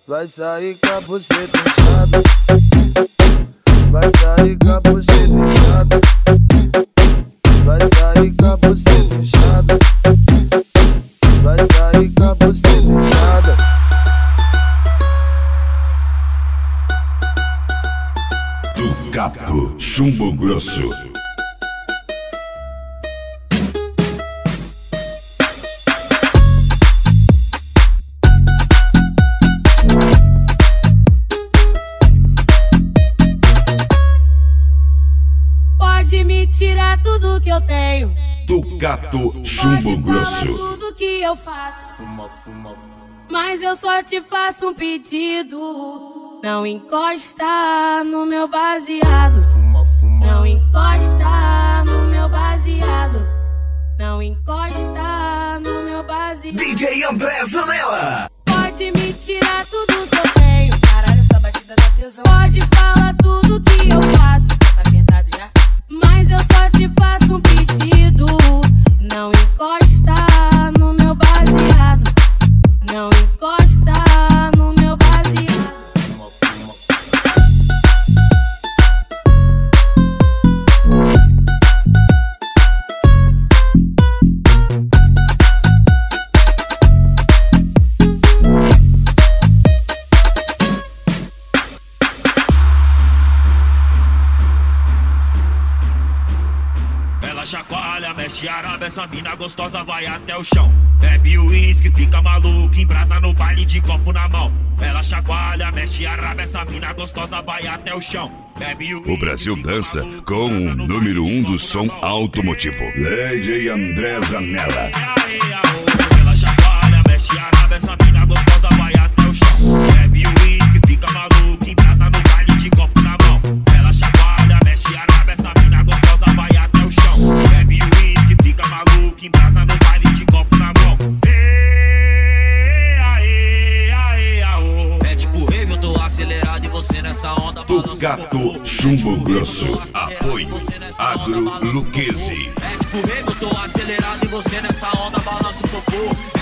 Vai sair com a buceta inchada. Vai sair com a buceta inchada. Vai sair com a buceta inchada. Vai sair com a buceta inchada. Tucato, chumbo grosso. Pode me tirar tudo que eu tenho. Tucato, chumbo grosso. Tudo que eu faço. Mas eu só te faço um pedido. Não encosta no meu baseado. Não encosta no meu baseado. Não encosta no meu baseado. DJ André Zanella. Pode me tirar tudo que eu tenho. Caralho, essa batida da tesão. Pode falar tudo que eu faço. Tá apertado já? Mas eu só te faço um pedido. Não encosta no meu baseado. Não encosta no meu baseado. Ela chacoalha, mexe araba, essa mina gostosa vai até o chão. Bebe o uísque, fica maluco, embrasa no baile de copo na mão. Ela chacoalha, mexe araba, essa mina gostosa vai até o chão. Bebe o Brasil dança com o número 1 do som automotivo. DJ André Zanella. Ela chacoalha, mexe araba, essa mina gostosa vai até o chão. Bebe o uísque, fica maluco, embrasa no baile de copo na mão. Ela chacoalha, mexe araba, essa mina gostosa vai até o chão. Bebe o uísque, fica maluco, embrasa no baile de copo na mão. É tipo rave, eu tô acelerado e você nessa onda. Tucato, chumbo grosso. Apoio Agro Luquezzi. É tipo rave, eu tô acelerado e você nessa onda balança o popô.